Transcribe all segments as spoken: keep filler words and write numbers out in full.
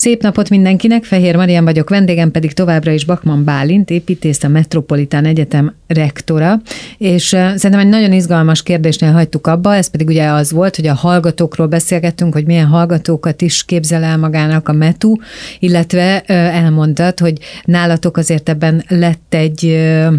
Szép napot mindenkinek, Fehér Marian vagyok, vendégem pedig továbbra is Bakman Bálint, építész, a Metropolitán Egyetem rektora, és szerintem egy nagyon izgalmas kérdésnél hagytuk abba, ez pedig ugye az volt, hogy a hallgatókról beszélgettünk, hogy milyen hallgatókat is képzel el magának a Metu, illetve elmondtad, hogy nálatok azért ebben lett egy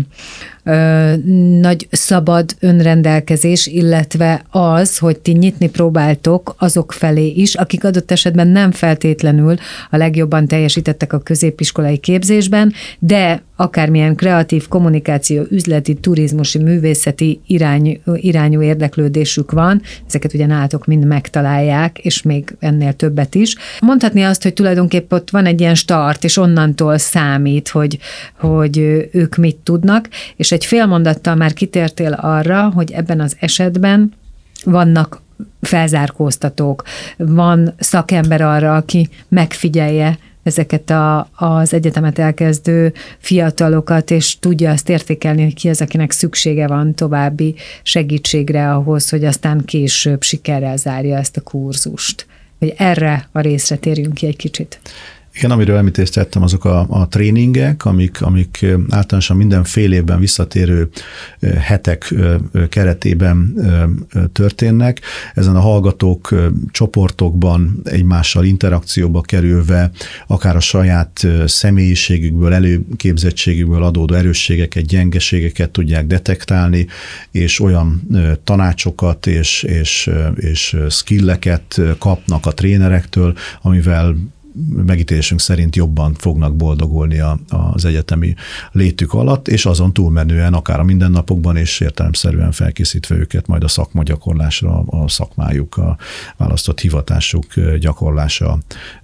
Ö, nagy szabad önrendelkezés, illetve az, hogy ti nyitni próbáltok azok felé is, akik adott esetben nem feltétlenül a legjobban teljesítettek a középiskolai képzésben, de akármilyen kreatív, kommunikáció, üzleti, turizmusi, művészeti irány, irányú érdeklődésük van, ezeket ugye nálatok mind megtalálják, és még ennél többet is. Mondhatni azt, hogy tulajdonképpen ott van egy ilyen start, és onnantól számít, hogy, hogy ők mit tudnak, és egy fél mondattal már kitértél arra, hogy ebben az esetben vannak felzárkóztatók, van szakember arra, aki megfigyelje ezeket a, az egyetemet elkezdő fiatalokat, és tudja azt értékelni, hogy ki az, akinek szüksége van további segítségre ahhoz, hogy aztán később sikerrel zárja ezt a kurzust. Hogy erre a részre térjünk ki egy kicsit. Igen, amiről említést tettem, azok a, a tréningek, amik, amik általánosan minden fél évben visszatérő hetek keretében történnek. Ezen a hallgatók csoportokban egymással interakcióba kerülve, akár a saját személyiségükből, előképzettségükből adódó erősségeket, gyengeségeket tudják detektálni, és olyan tanácsokat és, és, és skilleket kapnak a trénerektől, amivel megítélésünk szerint jobban fognak boldogulni a, az egyetemi létük alatt, és azon túlmenően akár a mindennapokban, és értelemszerűen felkészítve őket majd a szakmagyakorlásra, a szakmájuk, a választott hivatásuk gyakorlása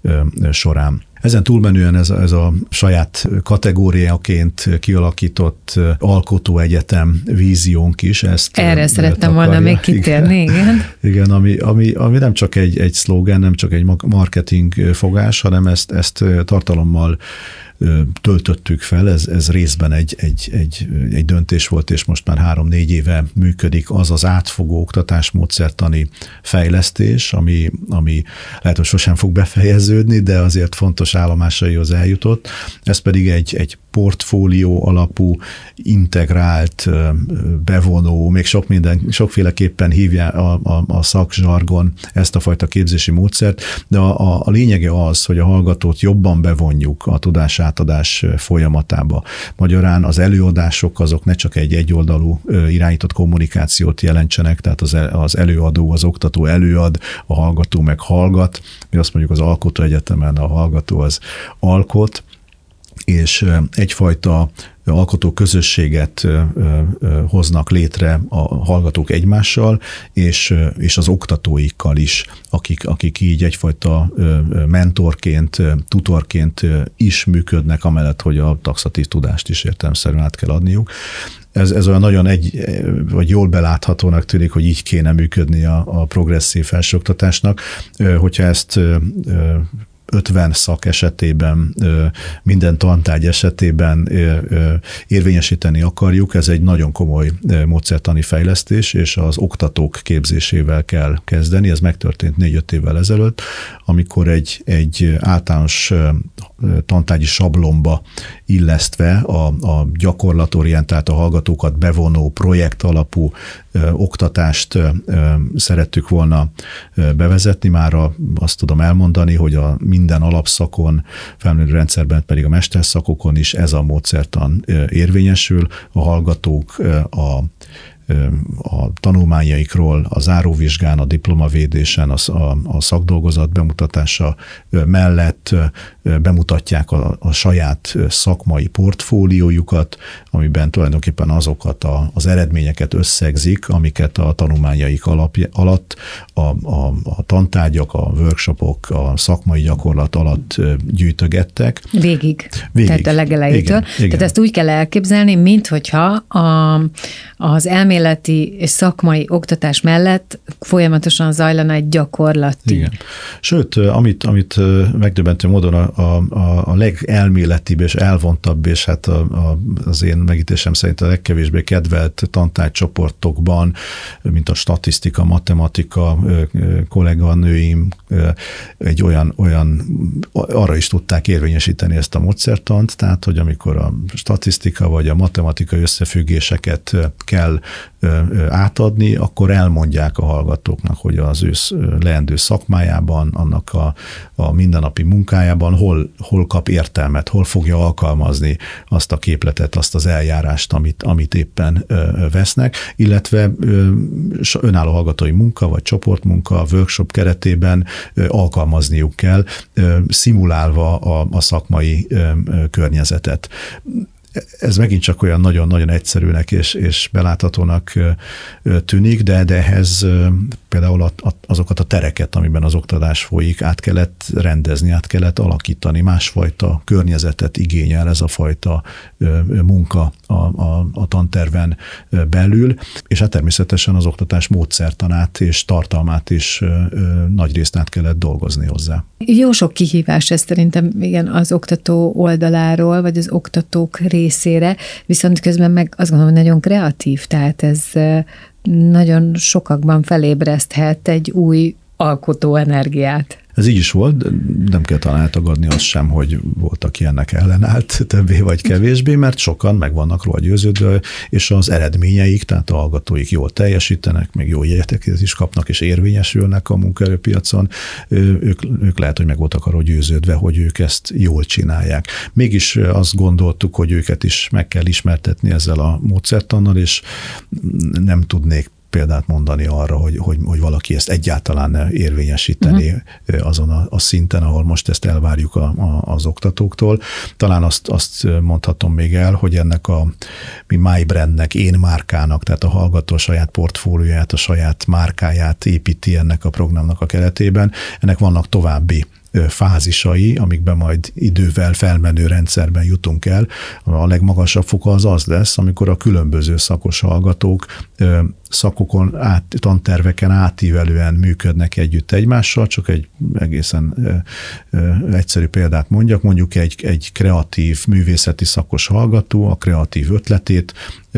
során. Ezen túlmenően ez a, ez a saját kategóriaként kialakított alkotóegyetem víziónk is. Ezt Erre szerettem akarja. volna még kitérni, igen. Igen, igen ami, ami, ami nem csak egy, egy szlógen, nem csak egy marketing fogás, hanem ezt, ezt tartalommal töltöttük fel, ez, ez részben egy, egy, egy, egy döntés volt, és most már három-négy éve működik az az átfogó oktatásmódszertani fejlesztés, ami, ami lehet, hogy sosem fog befejeződni, de azért fontos állomásaihoz eljutott. Ez pedig egy, egy portfólió alapú, integrált, bevonó, még sok minden, sokféleképpen hívja a, a, a szakzsargon ezt a fajta képzési módszert, de a, a, a lényege az, hogy a hallgatót jobban bevonjuk a tudásátadás folyamatába. Magyarán az előadások azok ne csak egy egyoldalú irányított kommunikációt jelentsenek, tehát az, az előadó, az oktató előad, a hallgató meg hallgat, mi azt mondjuk az alkotóegyetemen a hallgató az alkot, és egyfajta alkotó közösséget hoznak létre a hallgatók egymással, és, és az oktatóikkal is, akik, akik így egyfajta mentorként, tutorként is működnek, amellett, hogy a taxatív tudást is értelemszerűen át kell adniuk. Ez, ez olyan nagyon egy, vagy jól beláthatónak tűnik, hogy így kéne működni a, a progresszív felsőoktatásnak. Hogyha ezt ötven szak esetében, minden tantárgy esetében érvényesíteni akarjuk, ez egy nagyon komoly módszertani fejlesztés, és az oktatók képzésével kell kezdeni. Ez megtörtént négy-öt évvel ezelőtt, amikor egy, egy általános tantárgyi sablonba illesztve a, a gyakorlatorientált, a hallgatókat bevonó projekt alapú ö, oktatást ö, szerettük volna ö, bevezetni. Már a, azt tudom elmondani, hogy a minden alapszakon, felnőtt rendszerben pedig a mesterszakokon is ez a módszertan ö, érvényesül. A hallgatók ö, a a tanulmányaikról, a záróvizsgán, a diplomavédésen, a, a, a szakdolgozat bemutatása mellett bemutatják a, a saját szakmai portfóliójukat, amiben tulajdonképpen azokat a, az eredményeket összegzik, amiket a tanulmányaik alapja, alatt a, a, a tantárgyak, a workshopok, a szakmai gyakorlat alatt gyűjtögettek. Végig. Végig. Tehát a legelejétől. Igen, igen. Tehát ezt úgy kell elképzelni, minthogyha a, az elmélet elméleti és szakmai oktatás mellett folyamatosan zajlana egy gyakorlati. Igen. Sőt, amit, amit megdöbbentő módon a, a, a legelméletibb és elvontabb, és hát a, a, az én megítésem szerint a legkevésbé kedvelt tantárgycsoportokban, mint a statisztika, matematika, kolléganőim, egy olyan, olyan, arra is tudták érvényesíteni ezt a módszertant, tehát, hogy amikor a statisztika vagy a matematikai összefüggéseket kell átadni, akkor elmondják a hallgatóknak, hogy az ő leendő szakmájában, annak a, a mindennapi munkájában hol, hol kap értelmet, hol fogja alkalmazni azt a képletet, azt az eljárást, amit, amit éppen vesznek, illetve önálló hallgatói munka, vagy csoportmunka, workshop keretében alkalmazniuk kell, szimulálva a, a szakmai környezetet. Ez megint csak olyan nagyon-nagyon egyszerűnek és, és beláthatónak tűnik, de, de ehhez például azokat a tereket, amiben az oktatás folyik, át kellett rendezni, át kellett alakítani, másfajta környezetet igényel ez a fajta munka a, a, a tanterven belül, és hát természetesen az oktatás módszertanát és tartalmát is nagy részt át kellett dolgozni hozzá. Jó sok kihívás ez szerintem igen az oktató oldaláról, vagy az oktatók részére, viszont közben meg azt gondolom, hogy nagyon kreatív, tehát ez nagyon sokakban felébreszthet egy új alkotó energiát. Ez így is volt, nem kell talán eltagadni azt sem, hogy volt, aki ennek ellenállt többé vagy kevésbé, mert sokan meg vannak róla győződve, és az eredményeik, tehát a hallgatóik jól teljesítenek, még jó jegyeket is kapnak, és érvényesülnek a munkaerőpiacon, ők, ők lehet, hogy meg voltak arról győződve, hogy ők ezt jól csinálják. Mégis azt gondoltuk, hogy őket is meg kell ismertetni ezzel a módszertannal, és nem tudnék példát mondani arra, hogy, hogy, hogy valaki ezt egyáltalán érvényesíteni uh-huh. azon a, a szinten, ahol most ezt elvárjuk a, a, az oktatóktól. Talán azt, azt mondhatom még el, hogy ennek a mi My Brandnek, én márkának, tehát a hallgató a saját portfólióját, a saját márkáját építi ennek a programnak a keretében. Ennek vannak további fázisai, amikben majd idővel felmenő rendszerben jutunk el. A legmagasabb foka az az lesz, amikor a különböző szakos hallgatók szakokon, át, tanterveken átívelően működnek együtt egymással, csak egy egészen egyszerű példát mondjak, mondjuk egy, egy kreatív művészeti szakos hallgató a kreatív ötletét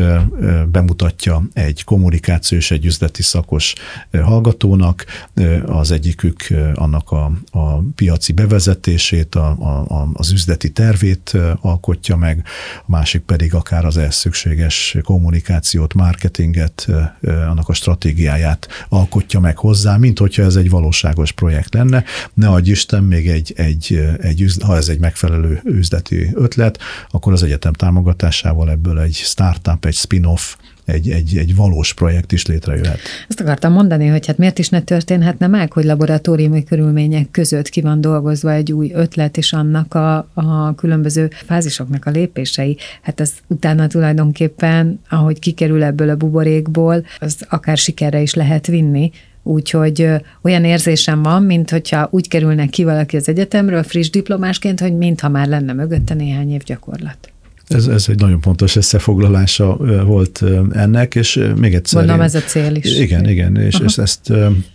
bemutatja egy kommunikáció és egy üzleti szakos hallgatónak, az egyikük annak a, a piaci bevezetését, a, a, az üzleti tervét alkotja meg, a másik pedig akár az ehhez szükséges kommunikációt, marketinget, annak a stratégiáját alkotja meg hozzá, mint hogyha ez egy valóságos projekt lenne. Ne adj Isten, még egy, egy, egy üzlet, ha ez egy megfelelő üzleti ötlet, akkor az egyetem támogatásával ebből egy startup, egy spin-off, Egy, egy, egy valós projekt is létrejöhet. Azt akartam mondani, hogy hát miért is ne történhetne meg, hogy laboratóriumi körülmények között ki van dolgozva egy új ötlet, és annak a, a különböző fázisoknak a lépései. Hát az utána tulajdonképpen, ahogy kikerül ebből a buborékból, az akár sikerre is lehet vinni. Úgyhogy olyan érzésem van, mint hogyha úgy kerülnek ki valaki az egyetemről friss diplomásként, hogy mintha már lenne mögötte néhány év gyakorlat. Ez, ez egy nagyon pontos összefoglalása volt ennek, és még egyszer... Gondolom ez a cél is. Igen, igen, és, és ezt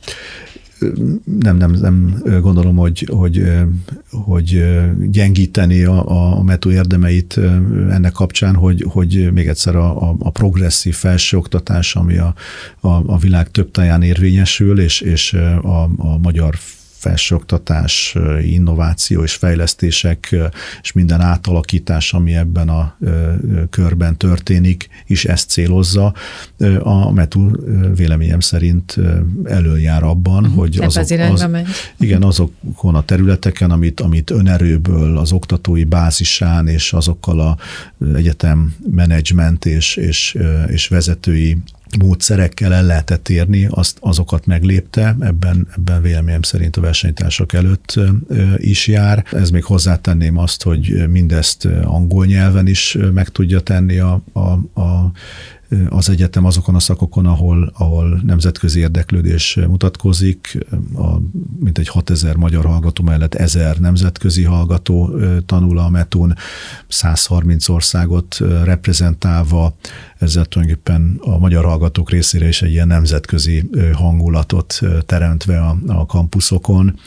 nem, nem, nem gondolom, hogy, hogy, hogy gyengíteni a, a METU érdemeit ennek kapcsán, hogy, hogy még egyszer a, a, a progresszív felsőoktatás, ami a, a, a világ több táján érvényesül, és, és a, a magyar felsőoktatás, innováció és fejlesztések és minden átalakítás, ami ebben a körben történik, is ezt célozza. A METU véleményem szerint előjár abban, hogy azok, az, igen, azokon a területeken, amit, amit önerőből, az oktatói bázisán és azokkal az egyetem menedzsment és, és, és vezetői módszerekkel el lehetett érni, azt, azokat meglépte, ebben, ebben véleményem szerint a versenytársak előtt is jár. Ez még hozzátenném azt, hogy mindezt angol nyelven is meg tudja tenni a, a, a az egyetem azokon a szakokon, ahol, ahol nemzetközi érdeklődés mutatkozik, a, mint egy hatezer magyar hallgató mellett ezer nemzetközi hallgató tanul a metún, száz harminc országot reprezentálva, ezzel tulajdonképpen a magyar hallgatók részére is egy ilyen nemzetközi hangulatot teremtve a, a kampuszokon.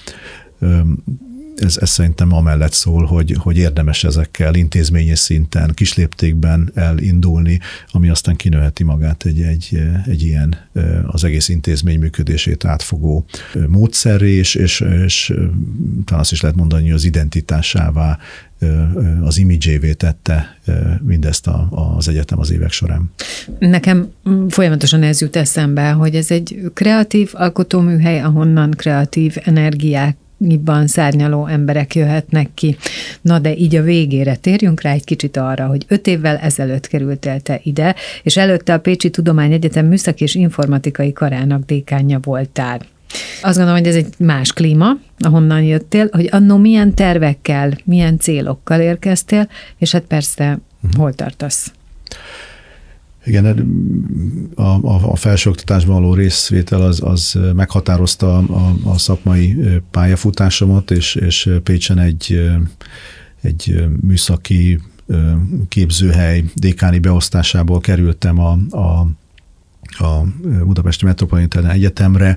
Ez, ez szerintem amellett szól, hogy, hogy érdemes ezekkel intézményi szinten, kisléptékben elindulni, ami aztán kinőheti magát egy, egy, egy ilyen az egész intézmény működését átfogó módszerré, és, és, és talán azt is lehet mondani, hogy az identitásává, az imidzsévé tette mindezt a, az egyetem az évek során. Nekem folyamatosan ez jut eszembe, hogy ez egy kreatív alkotóműhely, ahonnan kreatív energiák ban szárnyaló emberek jöhetnek ki. Na de így a végére térjünk rá egy kicsit arra, hogy öt évvel ezelőtt kerültél te ide, és előtte a Pécsi Tudományegyetem Műszaki és Informatikai Karának dékánja voltál. Azt gondolom, hogy ez egy más klíma, ahonnan jöttél, hogy annó milyen tervekkel, milyen célokkal érkeztél, és hát persze, uh-huh. hol tartasz? Igen, a, a, a felsőoktatásban való részvétel az, az meghatározta a, a szakmai pályafutásomat, és, és Pécsen egy, egy műszaki képzőhely dékáni beosztásából kerültem a, a a Budapesti Metropolitán Egyetemre,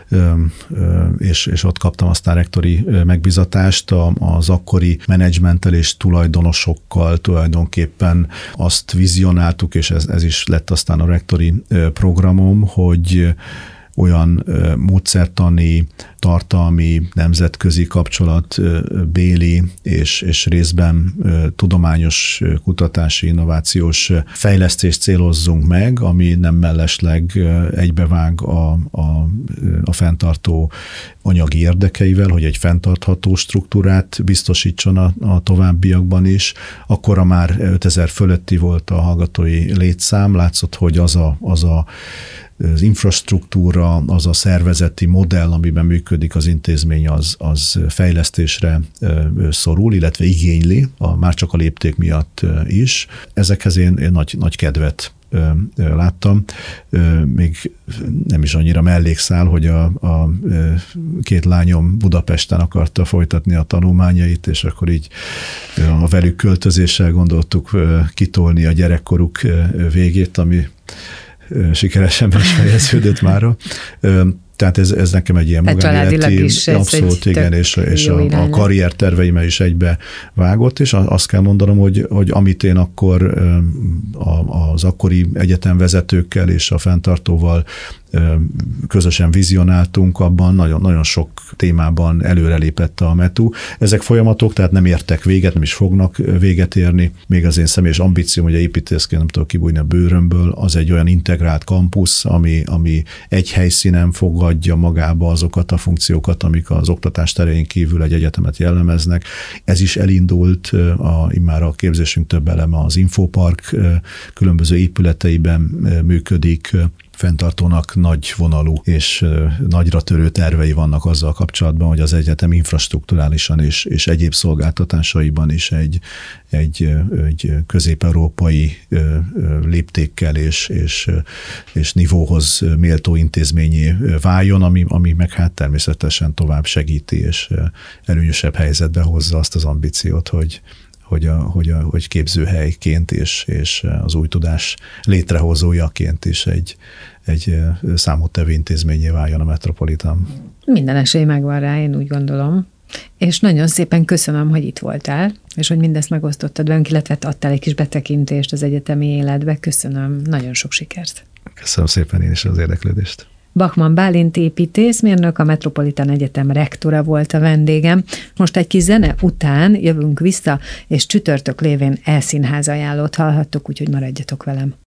és, és ott kaptam aztán rektori megbizatást az akkori menedzsmenttel és tulajdonosokkal tulajdonképpen azt vizionáltuk, és ez, ez is lett aztán a rektori programom, hogy olyan módszertani, tartalmi, nemzetközi kapcsolatbéli és, és részben tudományos, kutatási, innovációs fejlesztést célozzunk meg, ami nem mellesleg egybevág a, a, a fenntartó anyagi érdekeivel, hogy egy fenntartható struktúrát biztosítson a, a továbbiakban is. Akkora már ötezer fölötti volt a hallgatói létszám, látszott, hogy az a, az a az infrastruktúra, az a szervezeti modell, amiben működik az intézmény, az, az fejlesztésre szorul, illetve igényli, a, már csak a lépték miatt is. Ezekhez én, én nagy, nagy kedvet láttam. Még nem is annyira mellékszál, hogy a, a két lányom Budapesten akarta folytatni a tanulmányait, és akkor így a velük költözéssel gondoltuk kitolni a gyerekkoruk végét, ami sikeresen is fejeződött mára. Tehát ez, ez nekem egy ilyen magánéleti, abszolút igen, és, és a, a karrier terveimmel is egybe vágott, és azt kell mondanom, hogy, hogy amit én akkor az akkori egyetemvezetőkkel és a fenntartóval közösen vizionáltunk, abban nagyon, nagyon sok témában előrelépett a METU. Ezek folyamatok, tehát nem értek véget, nem is fognak véget érni. Még az én személyes ambícióm, hogy építészként nem tudok kibújni a bőrömből, az egy olyan integrált kampusz, ami, ami egy helyszínen fogadja magába azokat a funkciókat, amik az oktatás terén kívül egy egyetemet jellemeznek. Ez is elindult, a, immár a képzésünk több eleme az Infopark különböző épületeiben működik, fenntartónak nagy vonalú és nagyra törő tervei vannak azzal kapcsolatban, hogy az egyetem infrastrukturálisan és, és egyéb szolgáltatásaiban is egy, egy, egy közép-európai léptékkel és, és, és nivóhoz méltó intézményé váljon, ami, ami meg hát természetesen tovább segíti és előnyösebb helyzetbe hozza azt az ambíciót, hogy Hogy, a, hogy, a, hogy képzőhelyként és, és az új tudás létrehozójaként is egy, egy számottevő intézményé váljon a Metropolitán. Minden esély megvan rá, én úgy gondolom. És nagyon szépen köszönöm, hogy itt voltál, és hogy mindezt megosztottad velünk, illetve adtál egy kis betekintést az egyetemi életbe. Köszönöm, nagyon sok sikert. Köszönöm szépen én is az érdeklődést. Bachmann Bálint építészmérnök, a Metropolitán Egyetem rektora volt a vendégem. Most egy kis zene után jövünk vissza, és csütörtök lévén elszínház ajánlót hallhattok, úgyhogy maradjatok velem.